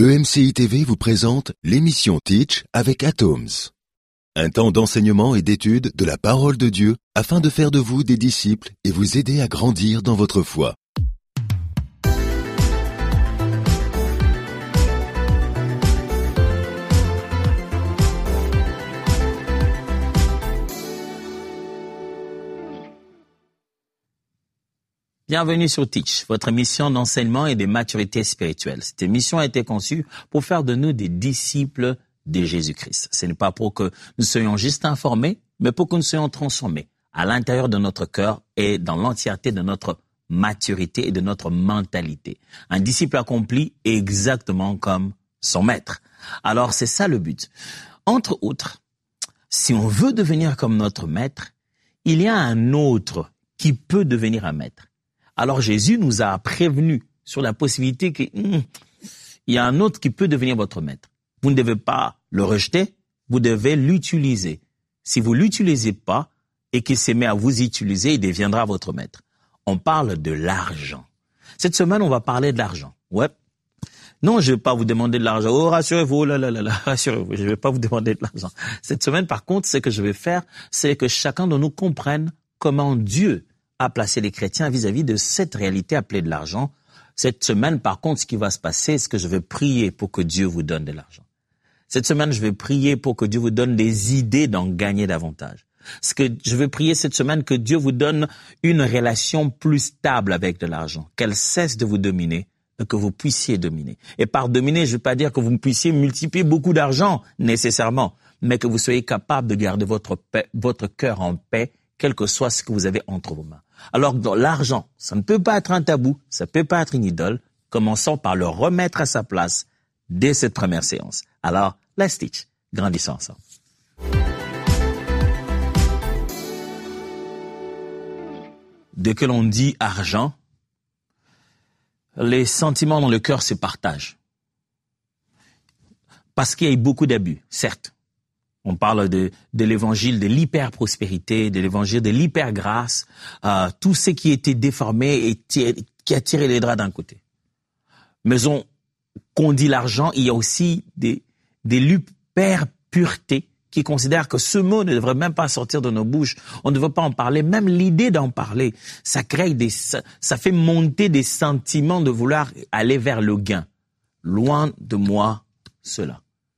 EMCI TV vous présente l'émission Teach avec Atoms. Un temps d'enseignement et d'étude de la parole de Dieu afin de faire de vous des disciples et vous aider à grandir dans votre foi. Bienvenue sur Teach, votre émission d'enseignement et de maturité spirituelle. Cette émission a été conçue pour faire de nous des disciples de Jésus-Christ. Ce n'est pas pour que nous soyons juste informés, mais pour que nous soyons transformés à l'intérieur de notre cœur et dans l'entièreté de notre maturité et de notre mentalité. Un disciple accompli est exactement comme son maître. Alors c'est ça le but. Entre autres, si on veut devenir comme notre maître, il y a un autre qui peut devenir un maître. Alors Jésus nous a prévenu sur la possibilité qu'il y a un autre qui peut devenir votre maître. Vous ne devez pas le rejeter, vous devez l'utiliser. Si vous ne l'utilisez pas et qu'il s'est mis à vous utiliser, il deviendra votre maître. On parle de l'argent. Cette semaine, on va parler de l'argent. Ouais. Non, je ne vais pas vous demander de l'argent. Oh, rassurez-vous, rassurez-vous, je ne vais pas vous demander de l'argent. Cette semaine, par contre, ce que je vais faire, c'est que chacun de nous comprenne comment Dieu à placer les chrétiens vis-à-vis de cette réalité appelée de l'argent. Cette semaine, par contre, ce qui va se passer, c'est que je vais prier pour que Dieu vous donne de l'argent. Cette semaine, je vais prier pour que Dieu vous donne des idées d'en gagner davantage. Je vais prier cette semaine que Dieu vous donne une relation plus stable avec de l'argent, qu'elle cesse de vous dominer et que vous puissiez dominer. Et par dominer, je ne veux pas dire que vous puissiez multiplier beaucoup d'argent nécessairement, mais que vous soyez capable de garder votre cœur en paix, quel que soit ce que vous avez entre vos mains. Alors, dans l'argent, ça ne peut pas être un tabou, ça ne peut pas être une idole. Commençons par le remettre à sa place dès cette première séance. Alors, let's teach. Grandissons ensemble. Dès que l'on dit argent, les sentiments dans le cœur se partagent. Parce qu'il y a eu beaucoup d'abus, certes. On parle de l'évangile de l'hyper-prospérité, de l'évangile de l'hyper-grâce, tout ce qui était déformé et qui a tiré les draps d'un côté. Mais qu'on dit l'argent, il y a aussi des l'hyper-pureté qui considèrent que ce mot ne devrait même pas sortir de nos bouches. On ne devrait pas en parler. Même l'idée d'en parler, ça fait monter des sentiments de vouloir aller vers le gain. Loin de moi, cela.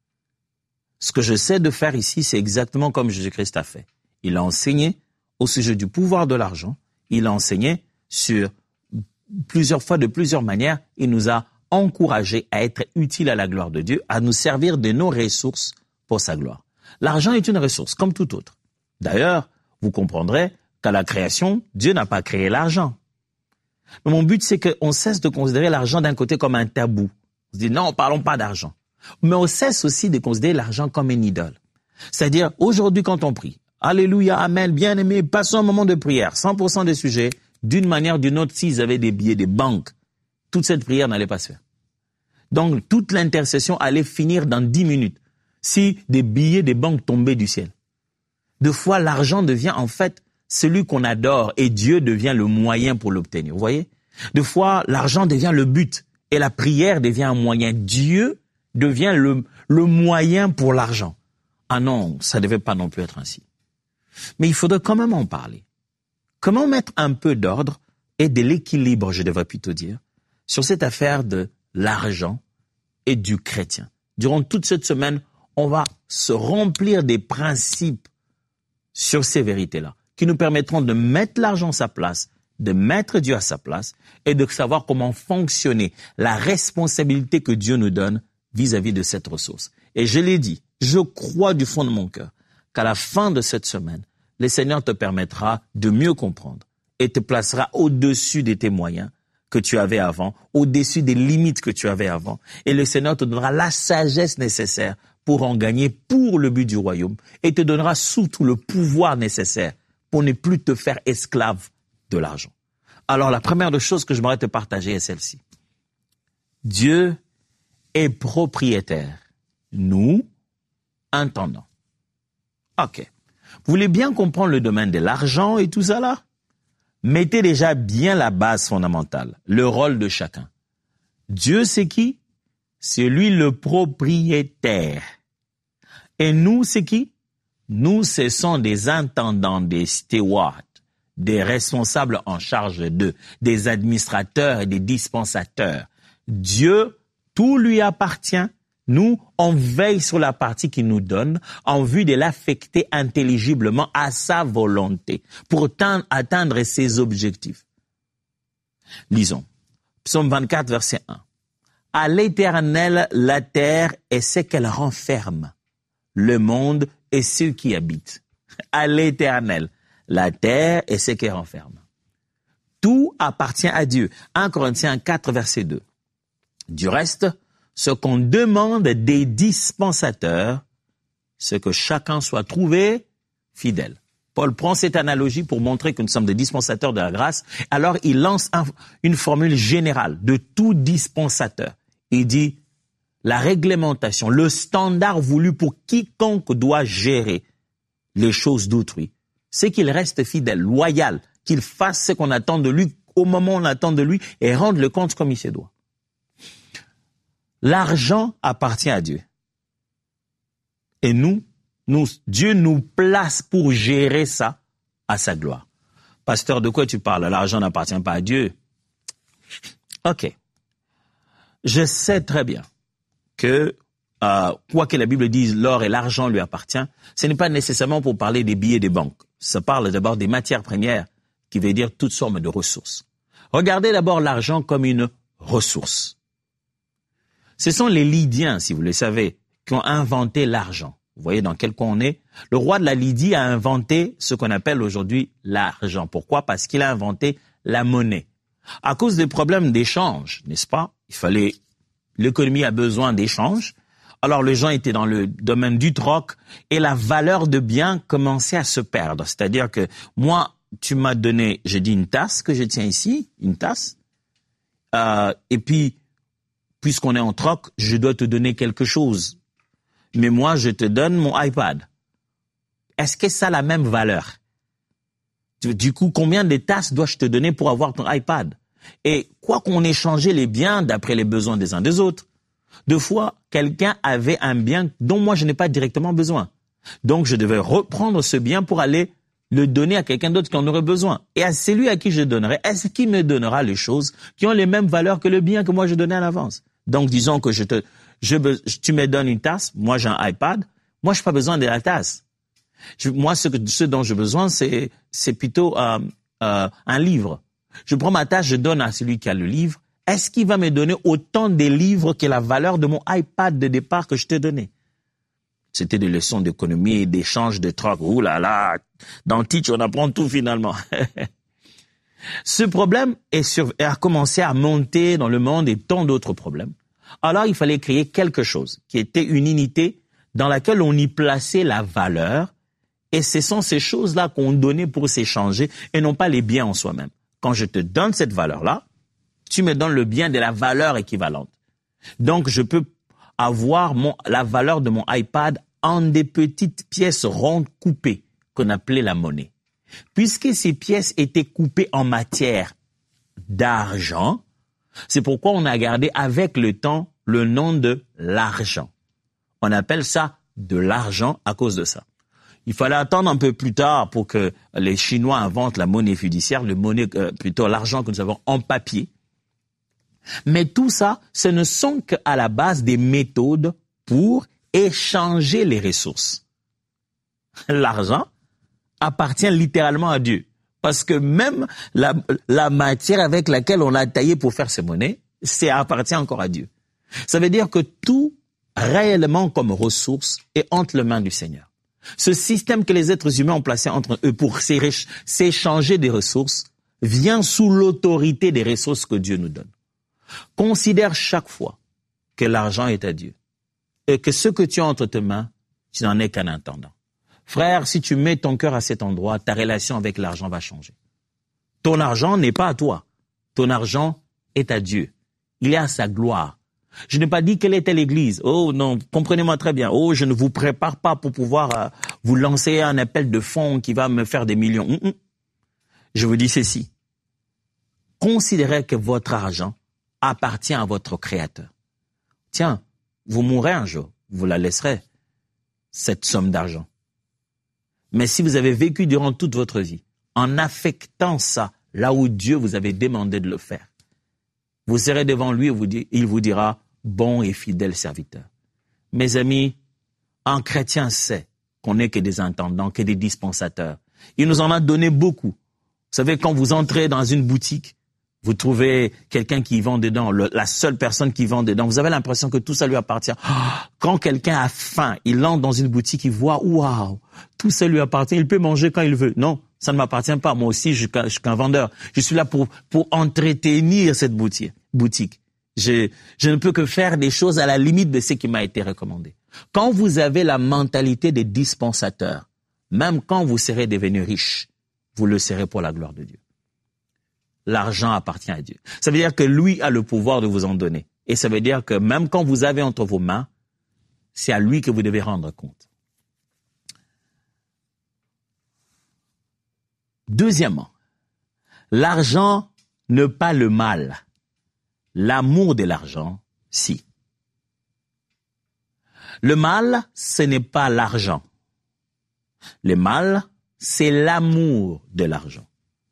Ce que j'essaie de faire ici, c'est exactement comme Jésus-Christ a fait. Il a enseigné au sujet du pouvoir de l'argent. Il a enseigné sur plusieurs fois, de plusieurs manières. Il nous a encouragés à être utiles à la gloire de Dieu, à nous servir de nos ressources pour sa gloire. L'argent est une ressource, comme tout autre. D'ailleurs, vous comprendrez qu'à la création, Dieu n'a pas créé l'argent. Mais mon but, c'est qu'on cesse de considérer l'argent d'un côté comme un tabou. On se dit, non, parlons pas d'argent. Mais on cesse aussi de considérer l'argent comme une idole. C'est-à-dire, aujourd'hui, quand on prie, Alléluia, Amen, bien-aimé, passons un moment de prière, 100% des sujets, d'une manière ou d'une autre, s'ils avaient des billets des banques, toute cette prière n'allait pas se faire. Donc, toute l'intercession allait finir dans 10 minutes, si des billets des banques tombaient du ciel. Deux fois, l'argent devient en fait celui qu'on adore et Dieu devient le moyen pour l'obtenir. Vous voyez? Deux fois, l'argent devient le but et la prière devient un moyen. Dieu devient le moyen pour l'argent. Ah non, ça ne devait pas non plus être ainsi. Mais il faudrait quand même en parler. Comment mettre un peu d'ordre et de l'équilibre, je devrais plutôt dire, sur cette affaire de l'argent et du chrétien. Durant toute cette semaine, on va se remplir des principes sur ces vérités-là, qui nous permettront de mettre l'argent à sa place, de mettre Dieu à sa place et de savoir comment fonctionner la responsabilité que Dieu nous donne vis-à-vis de cette ressource. Et je l'ai dit, je crois du fond de mon cœur qu'à la fin de cette semaine, le Seigneur te permettra de mieux comprendre et te placera au-dessus de tes moyens que tu avais avant, au-dessus des limites que tu avais avant. Et le Seigneur te donnera la sagesse nécessaire pour en gagner pour le but du royaume et te donnera surtout le pouvoir nécessaire pour ne plus te faire esclave de l'argent. Alors la première des choses que j'aimerais te partager est celle-ci. Dieu est propriétaire. Nous, intendants. Ok. Vous voulez bien comprendre le domaine de l'argent et tout ça là? Mettez déjà bien la base fondamentale, le rôle de chacun. Dieu, c'est qui? C'est lui le propriétaire. Et nous, c'est qui? Nous, ce sont des intendants, des stewards, des responsables en charge d'eux, des administrateurs et des dispensateurs. Dieu, tout lui appartient. Nous, on veille sur la partie qu'il nous donne en vue de l'affecter intelligiblement à sa volonté pour atteindre ses objectifs. Lisons. Psaume 24, verset 1. À l'Éternel, la terre et ce qu'elle renferme, le monde et ceux qui y habitent. À l'Éternel, la terre et ce qu'elle renferme. Tout appartient à Dieu. 1 Corinthiens 4, verset 2. Du reste, ce qu'on demande des dispensateurs, c'est que chacun soit trouvé fidèle. Paul prend cette analogie pour montrer que nous sommes des dispensateurs de la grâce. Alors, il lance une formule générale de tout dispensateur. Il dit, la réglementation, le standard voulu pour quiconque doit gérer les choses d'autrui, c'est qu'il reste fidèle, loyal, qu'il fasse ce qu'on attend de lui au moment où on attend de lui et rendre le compte comme il se doit. L'argent appartient à Dieu. Et Dieu nous place pour gérer ça à sa gloire. Pasteur, de quoi tu parles? L'argent n'appartient pas à Dieu. Ok. Je sais très bien que, quoi que la Bible dise, l'or et l'argent lui appartiennent, ce n'est pas nécessairement pour parler des billets des banques. Ça parle d'abord des matières premières, qui veut dire toutes sortes de ressources. Regardez d'abord l'argent comme une ressource. Ce sont les Lydiens, si vous le savez, qui ont inventé l'argent. Vous voyez dans quel coin on est? Le roi de la Lydie a inventé ce qu'on appelle aujourd'hui l'argent. Pourquoi? Parce qu'il a inventé la monnaie. À cause des problèmes d'échange, n'est-ce pas? L'économie a besoin d'échange. Alors les gens étaient dans le domaine du troc et la valeur de biens commençait à se perdre. C'est-à-dire que moi, tu m'as donné, j'ai dit une tasse que je tiens ici, une tasse. Et puis, puisqu'on est en troc, je dois te donner quelque chose. Mais moi, je te donne mon iPad. Est-ce que ça a la même valeur? Du coup, combien de tasses dois-je te donner pour avoir ton iPad? Et quoi qu'on échangeait les biens d'après les besoins des uns des autres, deux fois, quelqu'un avait un bien dont moi, je n'ai pas directement besoin. Donc, je devais reprendre ce bien pour aller le donner à quelqu'un d'autre qui en aurait besoin. Et à celui à qui je donnerai, est-ce qu'il me donnera les choses qui ont les mêmes valeurs que le bien que moi, je donnais à l'avance? Donc, disons que tu me donnes une tasse, moi j'ai un iPad, moi je n'ai pas besoin de la tasse. Moi, ce dont j'ai besoin, c'est plutôt un livre. Je prends ma tasse, je donne à celui qui a le livre. Est-ce qu'il va me donner autant de livres que la valeur de mon iPad de départ que je t'ai donné? C'était des leçons d'économie, d'échange, de troc. Ouh là là, dans Teach, on apprend tout finalement. Ce problème a commencé à monter dans le monde et tant d'autres problèmes. Alors, il fallait créer quelque chose qui était une unité dans laquelle on y plaçait la valeur. Et ce sont ces choses-là qu'on donnait pour s'échanger et non pas les biens en soi-même. Quand je te donne cette valeur-là, tu me donnes le bien de la valeur équivalente. Donc, je peux avoir la valeur de mon iPad en des petites pièces rondes coupées qu'on appelait la monnaie. Puisque ces pièces étaient coupées en matière d'argent, c'est pourquoi on a gardé avec le temps le nom de l'argent. On appelle ça de l'argent à cause de ça. Il fallait attendre un peu plus tard pour que les Chinois inventent la monnaie fiduciaire, plutôt l'argent que nous avons en papier. Mais tout ça, ce ne sont qu'à la base des méthodes pour échanger les ressources. L'argent appartient littéralement à Dieu. Parce que même la matière avec laquelle on a taillé pour faire ces monnaies, ça appartient encore à Dieu. Ça veut dire que tout réellement comme ressource est entre les mains du Seigneur. Ce système que les êtres humains ont placé entre eux pour s'échanger des ressources vient sous l'autorité des ressources que Dieu nous donne. Considère chaque fois que l'argent est à Dieu et que ce que tu as entre tes mains, tu n'en es qu'un intendant. Frère, si tu mets ton cœur à cet endroit, ta relation avec l'argent va changer. Ton argent n'est pas à toi. Ton argent est à Dieu. Il est à sa gloire. Je n'ai pas dit quelle était l'Église. Oh non, comprenez-moi très bien. Oh, je ne vous prépare pas pour pouvoir vous lancer un appel de fonds qui va me faire des millions. Je vous dis ceci. Considérez que votre argent appartient à votre Créateur. tiens, vous mourrez un jour, vous la laisserez, cette somme d'argent. Mais si vous avez vécu durant toute votre vie en affectant ça là où Dieu vous avait demandé de le faire, vous serez devant lui et il vous dira « bon et fidèle serviteur ». Mes amis, un chrétien sait qu'on n'est que des intendants, que des dispensateurs. Il nous en a donné beaucoup. Vous savez, quand vous entrez dans une boutique, vous trouvez quelqu'un qui vend dedans, la seule personne qui vend dedans, vous avez l'impression que tout ça lui appartient. Quand quelqu'un a faim, il entre dans une boutique, il voit, waouh, tout ça lui appartient, il peut manger quand il veut. Non, ça ne m'appartient pas. Moi aussi, je suis qu'un vendeur. Je suis là pour entretenir cette boutique. Je ne peux que faire des choses à la limite de ce qui m'a été recommandé. Quand vous avez la mentalité des dispensateurs, même quand vous serez devenu riche, vous le serez pour la gloire de Dieu. L'argent appartient à Dieu. Ça veut dire que lui a le pouvoir de vous en donner. Et ça veut dire que même quand vous avez entre vos mains, c'est à lui que vous devez rendre compte. Deuxièmement, l'argent n'est pas le mal. L'amour de l'argent, si. Le mal, ce n'est pas l'argent. Le mal, c'est l'amour de l'argent.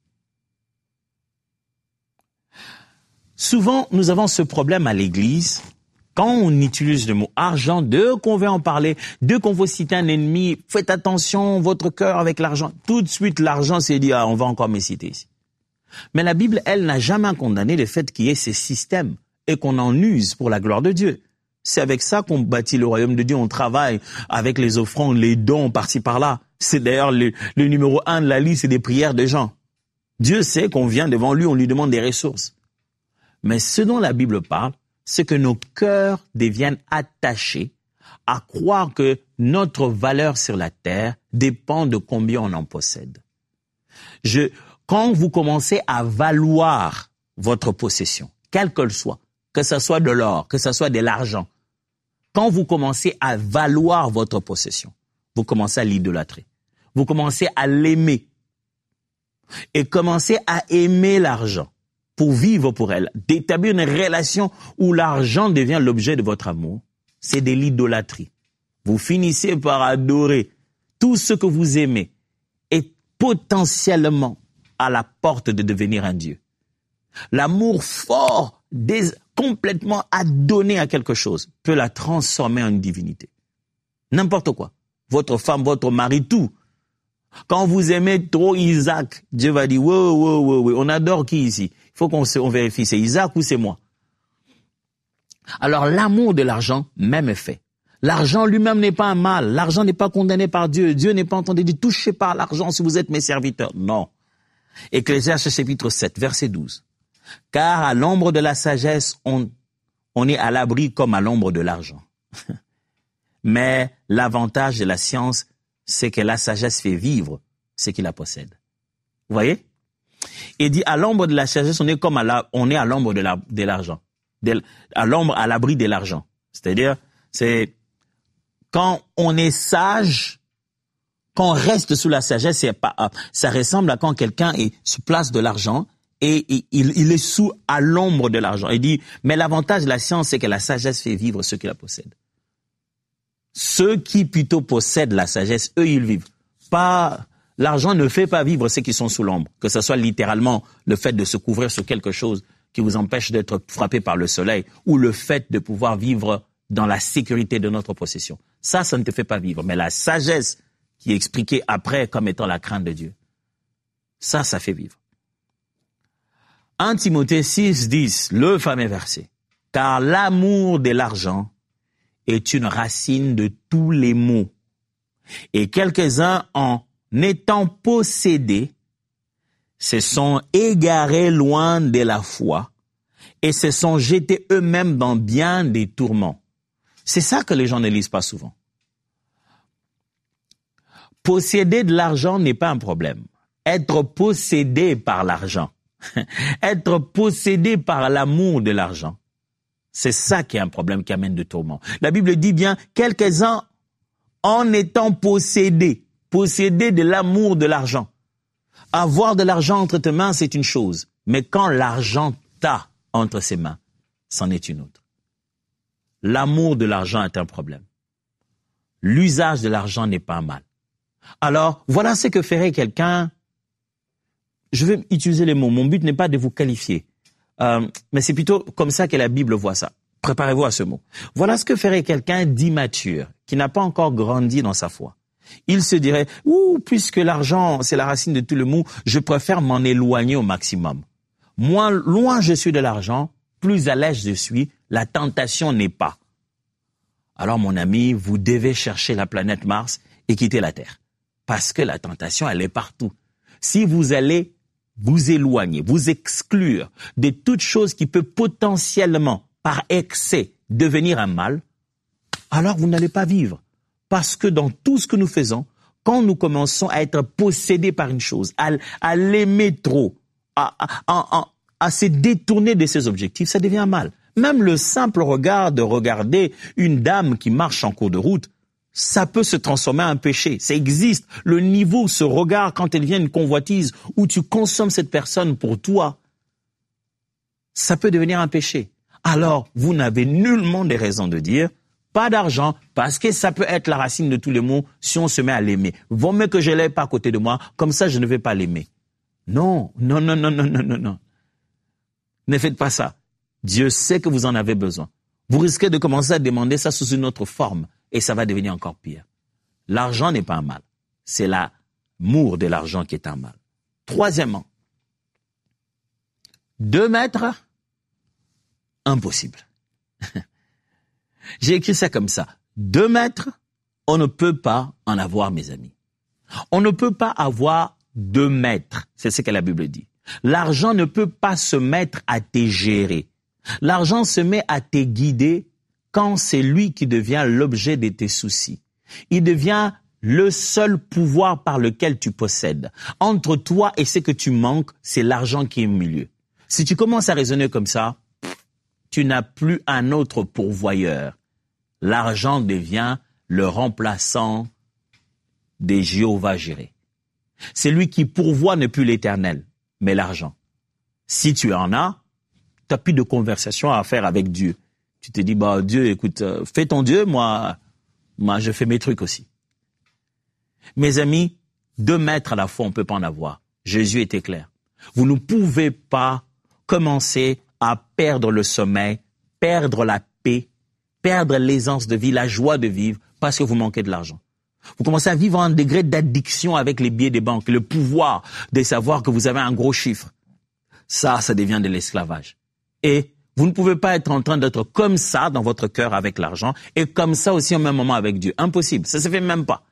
Souvent, nous avons ce problème à l'église. Quand on utilise le mot argent, dès qu'on veut en parler, dès qu'on veut citer un ennemi, faites attention, votre cœur avec l'argent. Tout de suite, l'argent s'est dit, on va encore me citer ici. Mais la Bible, elle, n'a jamais condamné le fait qu'il y ait ces systèmes et qu'on en use pour la gloire de Dieu. C'est avec ça qu'on bâtit le royaume de Dieu. On travaille avec les offrandes, les dons par-ci par-là. C'est d'ailleurs le numéro 1 de la liste des prières des gens. Dieu sait qu'on vient devant lui, on lui demande des ressources. Mais ce dont la Bible parle, c'est que nos cœurs deviennent attachés à croire que notre valeur sur la terre dépend de combien on en possède. Quand vous commencez à valoir votre possession, quelle qu'elle soit, que ce soit de l'or, que ce soit de l'argent, quand vous commencez à valoir votre possession, vous commencez à l'idolâtrer. Vous commencez à l'aimer. Et commencez à aimer l'argent pour vivre pour elle. D'établir une relation où l'argent devient l'objet de votre amour, c'est de l'idolâtrie. Vous finissez par adorer tout ce que vous aimez et potentiellement à la porte de devenir un Dieu. L'amour fort, complètement adonné à quelque chose, peut la transformer en une divinité. N'importe quoi. Votre femme, votre mari, tout. Quand vous aimez trop Isaac, Dieu va dire, ouais, on adore qui ici? Il faut qu'on vérifie, c'est Isaac ou c'est moi? Alors l'amour de l'argent, même effet. L'argent lui-même n'est pas un mal. L'argent n'est pas condamné par Dieu. Dieu n'est pas en train de dire, touchez pas à l'argent si vous êtes mes serviteurs. Non. Ecclésiaste chapitre 7, verset 12. Car à l'ombre de la sagesse, on est à l'abri comme à l'ombre de l'argent. Mais l'avantage de la science, c'est que la sagesse fait vivre ce qui la possède. Vous voyez? Il dit, à l'ombre de la sagesse, on est à l'ombre de l'argent. À l'ombre, à l'abri de l'argent. C'est-à-dire, c'est quand on est sage, quand on reste sous la sagesse, ça ressemble à quand quelqu'un est sous place de l'argent et il est sous à l'ombre de l'argent. Il dit, mais l'avantage de la science, c'est que la sagesse fait vivre ceux qui la possèdent. Ceux qui plutôt possèdent la sagesse, eux, ils vivent. L'argent ne fait pas vivre ceux qui sont sous l'ombre. Que ce soit littéralement le fait de se couvrir sur quelque chose qui vous empêche d'être frappé par le soleil ou le fait de pouvoir vivre dans la sécurité de notre possession. Ça ne te fait pas vivre. Mais la sagesse qui est expliquée après comme étant la crainte de Dieu, ça fait vivre. 1 Timothée 6, 10, le fameux verset. Car l'amour de l'argent est une racine de tous les maux. Et quelques-uns, en étant possédés, se sont égarés loin de la foi et se sont jetés eux-mêmes dans bien des tourments. C'est ça que les gens ne lisent pas souvent. Posséder de l'argent n'est pas un problème. Être possédé par l'argent, être possédé par l'amour de l'argent, c'est ça qui est un problème qui amène de tourments. La Bible dit bien, quelques-uns en étant possédés de l'amour de l'argent. Avoir de l'argent entre tes mains, c'est une chose. Mais quand l'argent t'a entre ses mains, c'en est une autre. l'amour de l'argent est un problème. L'usage de l'argent n'est pas mal. Alors, voilà ce que ferait quelqu'un. Je vais utiliser les mots. Mon but n'est pas de vous qualifier. Mais c'est plutôt comme ça que la Bible voit ça. Préparez-vous à ce mot. Voilà ce que ferait quelqu'un d'immature, qui n'a pas encore grandi dans sa foi. Il se dirait, puisque l'argent, c'est la racine de tout le mot, je préfère m'en éloigner au maximum. Moins loin je suis de l'argent, plus à l'aise je suis, la tentation n'est pas. Alors mon ami, vous devez chercher la planète Mars et quitter la Terre. Parce que la tentation, elle est partout. Si vous allez vous éloigner, vous exclure de toute chose qui peut potentiellement, par excès, devenir un mal, alors vous n'allez pas vivre. Parce que dans tout ce que nous faisons, quand nous commençons à être possédés par une chose, à l'aimer trop, à se détourner de ses objectifs, ça devient un mal. Même le simple regard de regarder une dame qui marche en cours de route, ça peut se transformer en un péché. Ça existe. Le niveau, ce regard, quand elle vient une convoitise, où tu consommes cette personne pour toi, ça peut devenir un péché. Alors, vous n'avez nullement des raisons de dire pas d'argent, parce que ça peut être la racine de tous les maux si on se met à l'aimer. Vaut mieux que je l'aie pas à côté de moi, comme ça je ne vais pas l'aimer. Non. Ne faites pas ça. Dieu sait que vous en avez besoin. Vous risquez de commencer à demander ça sous une autre forme, et ça va devenir encore pire. L'argent n'est pas un mal. C'est l'amour de l'argent qui est un mal. Troisièmement, 2 mètres, impossible. J'ai écrit ça comme ça. 2 mètres, on ne peut pas en avoir, mes amis. On ne peut pas avoir 2 mètres. C'est ce que la Bible dit. L'argent ne peut pas se mettre à te gérer. L'argent se met à te guider quand c'est lui qui devient l'objet de tes soucis. Il devient le seul pouvoir par lequel tu possèdes. Entre toi et ce que tu manques, c'est l'argent qui est au milieu. Si tu commences à raisonner comme ça, tu n'as plus un autre pourvoyeur. L'argent devient le remplaçant des Jéhovah-Jireh. C'est lui qui pourvoit n'est plus l'Éternel, mais l'argent. Si tu en as, tu n'as plus de conversation à faire avec Dieu. Tu te dis, Dieu, écoute, fais ton Dieu, moi je fais mes trucs aussi. Mes amis, 2 mètres à la fois, on ne peut pas en avoir. Jésus était clair. Vous ne pouvez pas commencer à perdre le sommeil, perdre la paix, perdre l'aisance de vie, la joie de vivre, parce que vous manquez de l'argent. Vous commencez à vivre un degré d'addiction avec les billets des banques, le pouvoir de savoir que vous avez un gros chiffre. Ça devient de l'esclavage. Et vous ne pouvez pas être en train d'être comme ça dans votre cœur avec l'argent et comme ça aussi au même moment avec Dieu. Impossible, ça ne se fait même pas.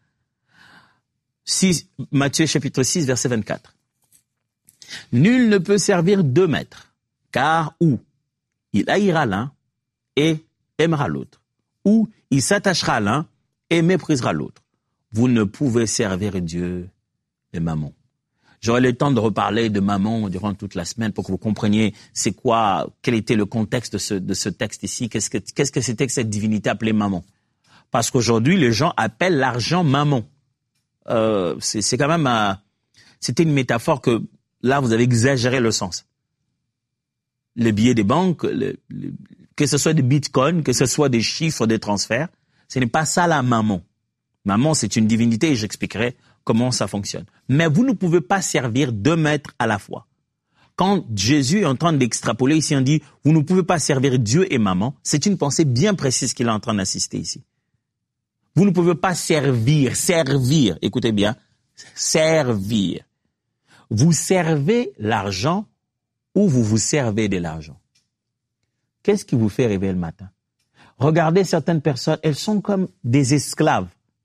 Matthieu chapitre 6, verset 24. Nul ne peut servir 2 maîtres, car ou il haïra l'un et aimera l'autre, ou il s'attachera à l'un et méprisera l'autre. Vous ne pouvez servir Dieu et Mammon. J'aurai le temps de reparler de Mammon durant toute la semaine pour que vous compreniez quel était le contexte de ce texte ici, qu'est-ce que c'était que cette divinité appelée Mammon. Parce qu'aujourd'hui, les gens appellent l'argent Mammon. C'est quand même c'était une métaphore que là, vous avez exagéré le sens. Les billets des banques, que ce soit des bitcoins, que ce soit des chiffres, des transferts, ce n'est pas ça la Mammon. Mammon, c'est une divinité et j'expliquerai comment ça fonctionne. Mais vous ne pouvez pas servir 2 maîtres à la fois. Quand Jésus est en train d'extrapoler ici, on dit, vous ne pouvez pas servir Dieu et Mammon, c'est une pensée bien précise qu'il est en train d'assister ici. Vous ne pouvez pas servir, écoutez bien, servir. Vous servez l'argent ou vous vous servez de l'argent. Qu'est-ce qui vous fait rêver le matin? Regardez certaines personnes, elles sont comme des esclaves.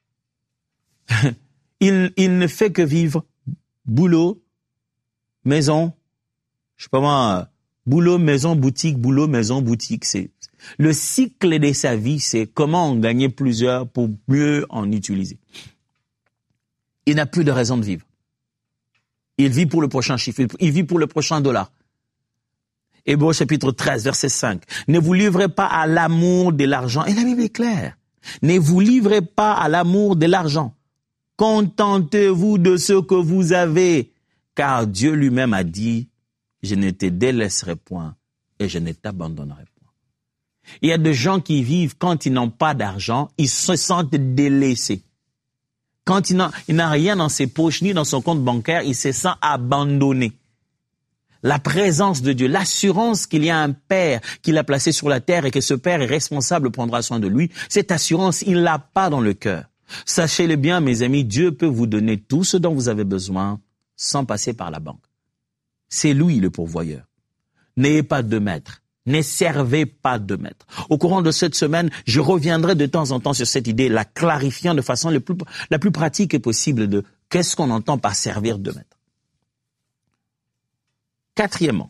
Il ne fait que vivre boulot, maison, je sais pas moi, boulot, maison, boutique, boulot, maison, boutique. C'est le cycle de sa vie, c'est comment en gagner plusieurs pour mieux en utiliser. Il n'a plus de raison de vivre. Il vit pour le prochain chiffre, il vit pour le prochain dollar. Hébreux chapitre 13, verset 5. Ne vous livrez pas à l'amour de l'argent. Et la Bible est claire. Ne vous livrez pas à l'amour de l'argent. Contentez-vous de ce que vous avez, car Dieu lui-même a dit, je ne te délaisserai point et je ne t'abandonnerai point. Il y a des gens qui vivent quand ils n'ont pas d'argent, ils se sentent délaissés. Quand il n'a rien dans ses poches ni dans son compte bancaire, il se sent abandonné. La présence de Dieu, l'assurance qu'il y a un Père qui l'a placé sur la terre et que ce Père est responsable, prendra soin de lui, cette assurance, il l'a pas dans le cœur. Sachez-le bien, mes amis, Dieu peut vous donner tout ce dont vous avez besoin sans passer par la banque. C'est lui le pourvoyeur. N'ayez pas de maître. Ne servez pas de maître. Au courant de cette semaine, je reviendrai de temps en temps sur cette idée, la clarifiant de façon la plus pratique possible de qu'est-ce qu'on entend par servir de maître. Quatrièmement,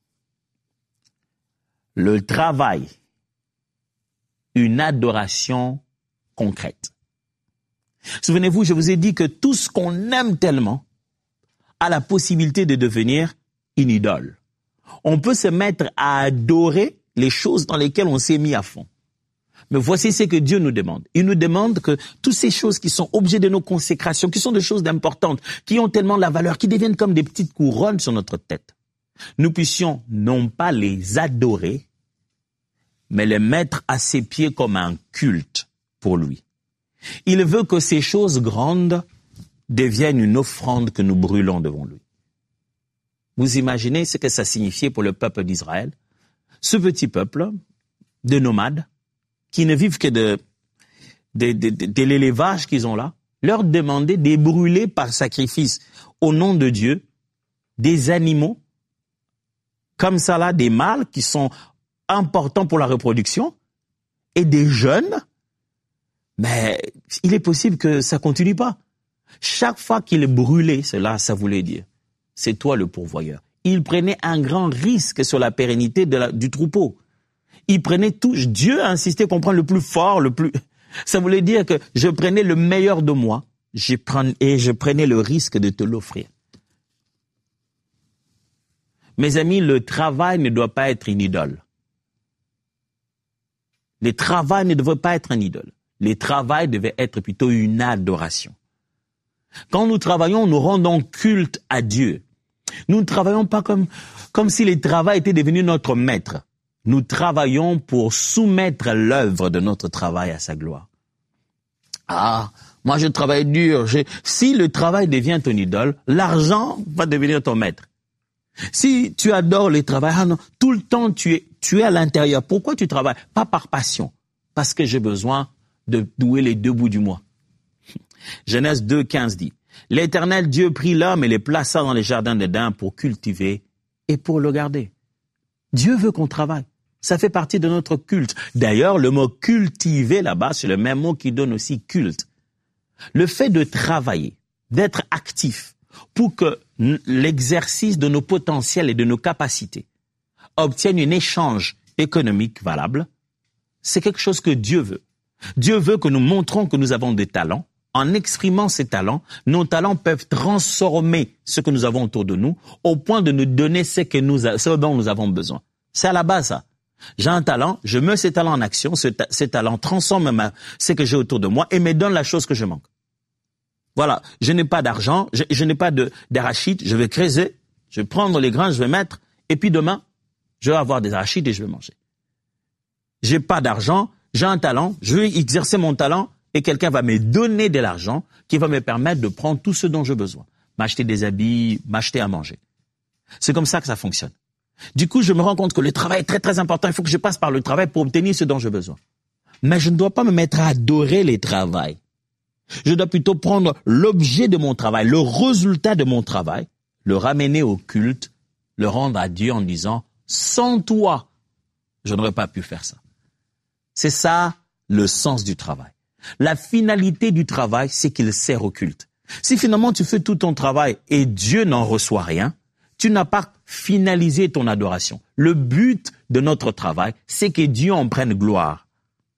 le travail, une adoration concrète. Souvenez-vous, je vous ai dit que tout ce qu'on aime tellement a la possibilité de devenir une idole. On peut se mettre à adorer les choses dans lesquelles on s'est mis à fond. Mais voici ce que Dieu nous demande. Il nous demande que toutes ces choses qui sont objets de nos consécrations, qui sont des choses importantes, qui ont tellement la valeur, qui deviennent comme des petites couronnes sur notre tête, nous puissions non pas les adorer, mais les mettre à ses pieds comme un culte pour lui. Il veut que ces choses grandes deviennent une offrande que nous brûlons devant lui. Vous imaginez ce que ça signifiait pour le peuple d'Israël? Ce petit peuple de nomades qui ne vivent que de l'élevage qu'ils ont là, leur demander de brûler par sacrifice au nom de Dieu des animaux comme ça là, des mâles qui sont importants pour la reproduction et des jeunes. Mais il est possible que ça continue pas. Chaque fois qu'il brûlait cela, ça voulait dire c'est toi le pourvoyeur. Il prenait un grand risque sur la pérennité du troupeau. Il prenait tout. Dieu a insisté qu'on prenne le plus fort, Ça voulait dire que je prenais le meilleur de moi et je prenais le risque de te l'offrir. Mes amis, le travail ne doit pas être une idole. Le travail ne devrait pas être une idole. Le travail devait être plutôt une adoration. Quand nous travaillons, nous rendons culte à Dieu. Nous ne travaillons pas comme si le travail était devenu notre maître. Nous travaillons pour soumettre l'œuvre de notre travail à sa gloire. Ah, moi je travaille dur. Si le travail devient ton idole, l'argent va devenir ton maître. Si tu adores le travail, tout le temps tu es à l'intérieur. Pourquoi tu travailles? Pas par passion, parce que j'ai besoin de douer les 2 bouts du mois. Genèse 2:15 dit, « L'Éternel Dieu prit l'homme et les plaça dans les jardins d'Éden pour cultiver et pour le garder. » Dieu veut qu'on travaille. Ça fait partie de notre culte. D'ailleurs, le mot « cultiver » là-bas, c'est le même mot qui donne aussi « culte ». Le fait de travailler, d'être actif pour que l'exercice de nos potentiels et de nos capacités obtienne un échange économique valable, c'est quelque chose que Dieu veut. Dieu veut que nous montrons que nous avons des talents. En exprimant ces talents, nos talents peuvent transformer ce que nous avons autour de nous au point de nous donner ce dont nous avons besoin. C'est à la base ça. J'ai un talent, je mets ces talents en action, ces talents transforment ce que j'ai autour de moi et me donnent la chose que je manque. Voilà, je n'ai pas d'argent, je n'ai pas d'arachide, je vais creuser, je vais prendre les grains, je vais mettre, et puis demain, je vais avoir des arachides et je vais manger. J'ai pas d'argent, j'ai un talent, je vais exercer mon talent, et quelqu'un va me donner de l'argent qui va me permettre de prendre tout ce dont j'ai besoin. M'acheter des habits, m'acheter à manger. C'est comme ça que ça fonctionne. Du coup, je me rends compte que le travail est très très important. Il faut que je passe par le travail pour obtenir ce dont j'ai besoin. Mais je ne dois pas me mettre à adorer le travail. Je dois plutôt prendre l'objet de mon travail, le résultat de mon travail, le ramener au culte, le rendre à Dieu en disant « Sans toi, je n'aurais pas pu faire ça ». C'est ça le sens du travail. La finalité du travail, c'est qu'il sert au culte. Si finalement tu fais tout ton travail et Dieu n'en reçoit rien, tu n'as pas finalisé ton adoration. Le but de notre travail, c'est que Dieu en prenne gloire.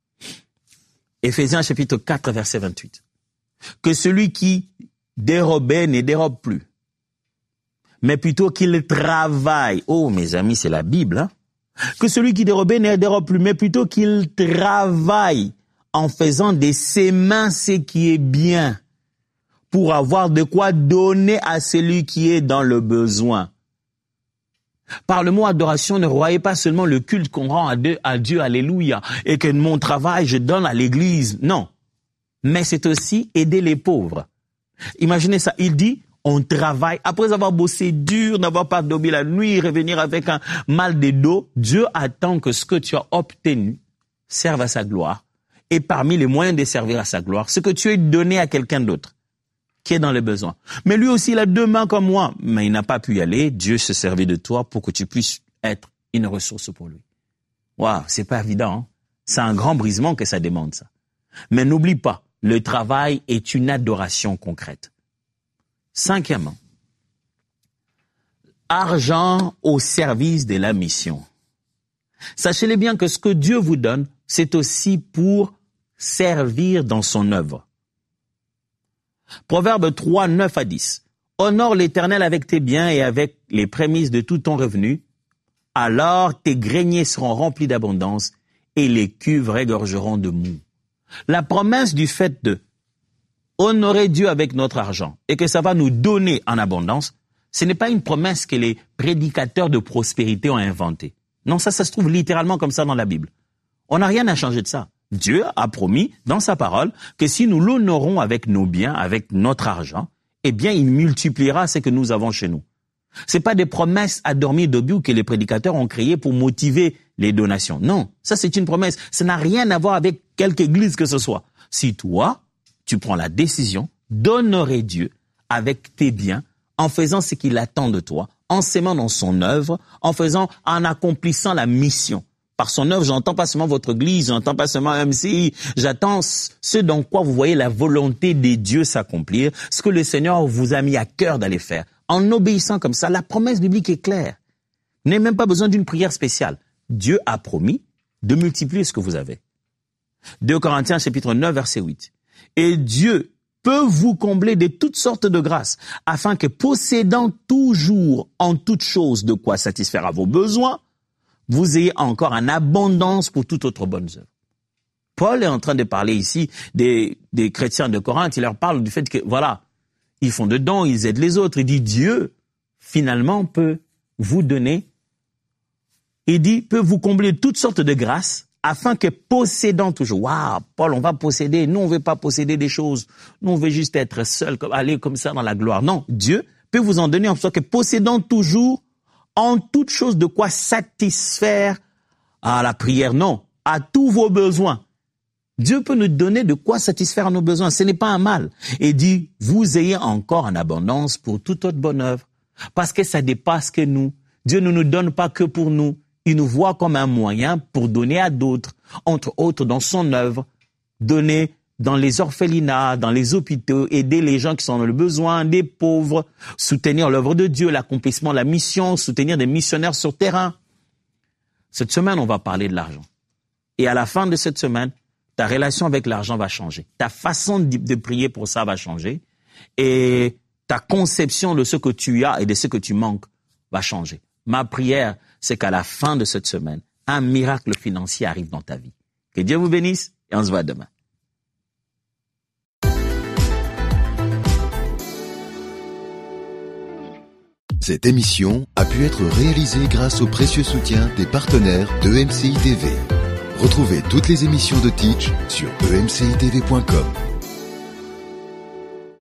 Éphésiens chapitre 4, verset 28. Que celui qui dérobait ne dérobe plus, mais plutôt qu'il travaille. Oh, mes amis, c'est la Bible, hein? Que celui qui dérobait ne dérobe plus, mais plutôt qu'il travaille en faisant de ses mains ce qui est bien, pour avoir de quoi donner à celui qui est dans le besoin. Par le mot adoration, ne croyez pas seulement le culte qu'on rend à Dieu, alléluia, et que mon travail, je donne à l'église. Non. Mais c'est aussi aider les pauvres. Imaginez ça. Il dit, on travaille. Après avoir bossé dur, n'avoir pas dormi la nuit, revenir avec un mal de dos, Dieu attend que ce que tu as obtenu serve à sa gloire. Et parmi les moyens de servir à sa gloire, ce que tu as donné à quelqu'un d'autre qui est dans les besoins. Mais lui aussi, il a 2 mains comme moi, mais il n'a pas pu y aller. Dieu se servait de toi pour que tu puisses être une ressource pour lui. Waouh, c'est pas évident, hein? C'est un grand brisement que ça demande, ça. Mais n'oublie pas, le travail est une adoration concrète. 5e, argent au service de la mission. Sachez-le bien que ce que Dieu vous donne, c'est aussi pour servir dans son œuvre. Proverbe 3, 9 à 10. Honore l'Éternel avec tes biens et avec les prémices de tout ton revenu. Alors tes greniers seront remplis d'abondance et les cuves regorgeront de mou. La promesse du fait de honorer Dieu avec notre argent et que ça va nous donner en abondance, ce n'est pas une promesse que les prédicateurs de prospérité ont inventée. Non, ça se trouve littéralement comme ça dans la Bible. On n'a rien à changer de ça. Dieu a promis dans sa parole que si nous l'honorons avec nos biens, avec notre argent, eh bien, il multipliera ce que nous avons chez nous. C'est pas des promesses à dormir debout que les prédicateurs ont créées pour motiver les donations. Non, ça c'est une promesse. Ça n'a rien à voir avec quelque église que ce soit. Si toi, tu prends la décision d'honorer Dieu avec tes biens, en faisant ce qu'il attend de toi, en s'aimant dans son œuvre, en accomplissant la mission. Par son œuvre, j'entends pas seulement votre église, j'entends pas seulement MCI, j'attends ce dans quoi vous voyez la volonté des dieux s'accomplir, ce que le Seigneur vous a mis à cœur d'aller faire. En obéissant comme ça, la promesse biblique est claire. Vous n'avez même pas besoin d'une prière spéciale. Dieu a promis de multiplier ce que vous avez. 2 Corinthiens chapitre 9 verset 8. Et Dieu peut vous combler de toutes sortes de grâces, afin que possédant toujours en toutes choses de quoi satisfaire à vos besoins, vous ayez encore en abondance pour toute autre bonne œuvre. Paul est en train de parler ici des chrétiens de Corinthe. Il leur parle du fait que, voilà, ils font de dons, ils aident les autres. Il dit, Dieu, finalement, peut vous donner, il dit, peut vous combler toutes sortes de grâces, afin que possédant toujours, waouh, Paul, on va posséder, nous, on veut pas posséder des choses. Nous, on veut juste être seul, aller comme ça dans la gloire. Non, Dieu peut vous en donner en sorte que possédant toujours en toute chose de quoi satisfaire à la prière, non, à tous vos besoins. Dieu peut nous donner de quoi satisfaire à nos besoins, ce n'est pas un mal. Et dit, vous ayez encore en abondance pour toute autre bonne œuvre, parce que ça dépasse que nous. Dieu ne nous donne pas que pour nous, il nous voit comme un moyen pour donner à d'autres, entre autres dans son œuvre, donner dans les orphelinats, dans les hôpitaux, aider les gens qui sont dans le besoin, des pauvres, soutenir l'œuvre de Dieu, l'accomplissement de la mission, soutenir des missionnaires sur terrain. Cette semaine, on va parler de l'argent. Et à la fin de cette semaine, ta relation avec l'argent va changer. Ta façon de prier pour ça va changer. Et ta conception de ce que tu as et de ce que tu manques va changer. Ma prière, c'est qu'à la fin de cette semaine, un miracle financier arrive dans ta vie. Que Dieu vous bénisse et on se voit demain. Cette émission a pu être réalisée grâce au précieux soutien des partenaires d'EMCI TV. Retrouvez toutes les émissions de Teach sur emcitv.com.